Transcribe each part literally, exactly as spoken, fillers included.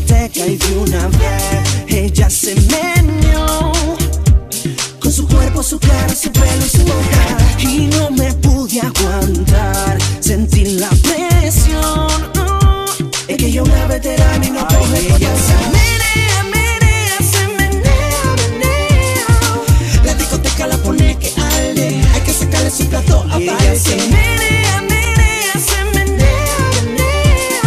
discoteca y de una vez ella se meneó con su cuerpo, su cara, su pelo y su boca. Y no me pude aguantar, sentí la presión. Oh, es que yo una veterana y no coge ella se menea, menea, se menea, menea. La discoteca la pone que arde, hay que sacarle su plato aparte. Ella se menea, menea, se menea, menea.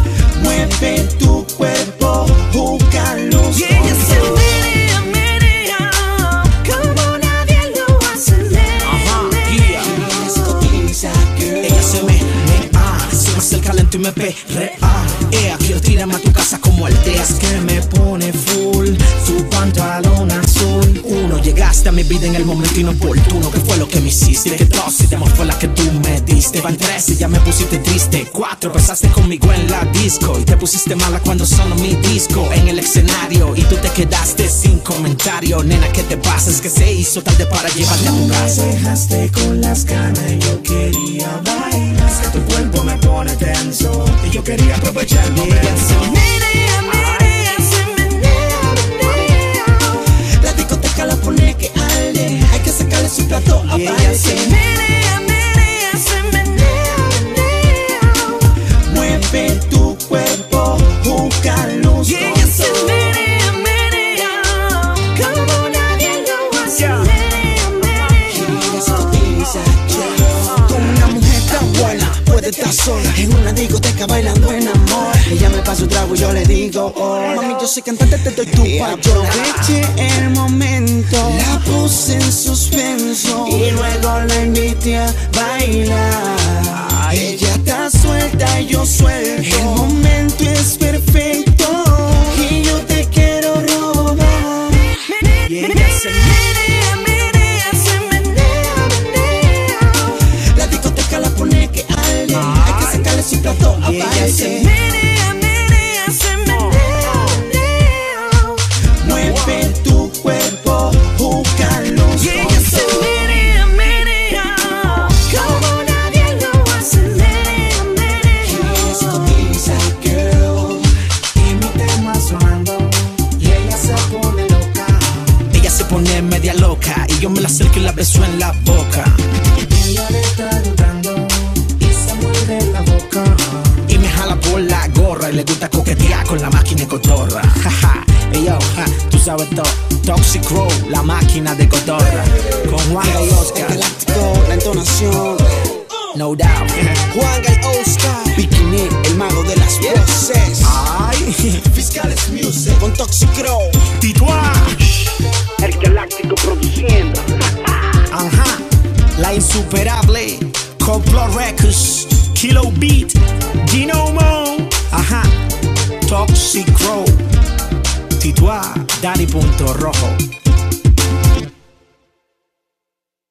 Mueve tu cuerpo, busca luz. Y ella se menea, menea, como nadie lo hace. Ajá, yeah. Ella se cotiza, girl. Ella se menea, se me acerca lento y me perrea. Ea, quiero tirarme a tu casa como aldeas. Que me pone full tu pantalón azul. Uno, llegaste a mi vida en el momento inoportuno. ¿Qué fue lo que me hiciste? Que dos, si te fue la que tú me diste. Van tres y ya me pusiste triste. Cuatro, besaste conmigo en la disco y te pusiste mala cuando sonó mi disco en el escenario y tú te quedaste sin comentario. Nena, ¿qué te pasa? Es que se hizo tarde para llevarte a tu casa. Me dejaste con las ganas y yo quería bailar. Es que tu cuerpo me pone tenso y yo quería aprovechar el momento. Menea, menea, se menea, menea. La discoteca la pone que arde, hay que sacarle su plato aparte. Ella se menea, menea, se menea, menea. Mueve tu cuerpo, busca luz. Y ella se menea, menea, como nadie lo hace. Menea, menea. Ella se cotiza, con una mujer tan buena puede estar sola en una discoteca bailando en amor. Ella me pasa un trago y yo le digo, oh, mami, yo soy cantante, te doy tu payo. Aproveché el momento, la puse en suspenso y luego la invité a bailar. Ay. Ella está suelta y yo suelto, el momento es perfecto y yo te quiero robar. Y ella se menea, menea, se menea, menea. La discoteca la pone que arde, hay que sacarle su plato aparte. Ella se menea, menea, se menea, menea. Mueve tu cuerpo, busca luz. Y ella se menea, menea, como nadie lo hace. Menea, menea. Ella se cotiza, girl. Y mi tema sonando y ella se pone loca. Ella se pone media loca y yo me la acerco y la beso en la boca. Ella le está gustando y se muerde la boca. Y me jala por la gorra y le gusta coquetear con la máquina de cotorra. Jaja, ey yo, ja, tú sabes todo. Toxic Crow, la máquina de cotorra. Con Juanga y Oscar. El galáctico, la entonación. No doubt. Juanga y Oscar. Bikini, el mago de las voces. Ay, Fiscales Music con Toxic Crow. Tituá. El Galáctico produciendo. Ajá, la insuperable Complot Records, Kilo Beat, Dino Mo. Ajá, Toxic Crow, Tituá, Dani Punto Rojo.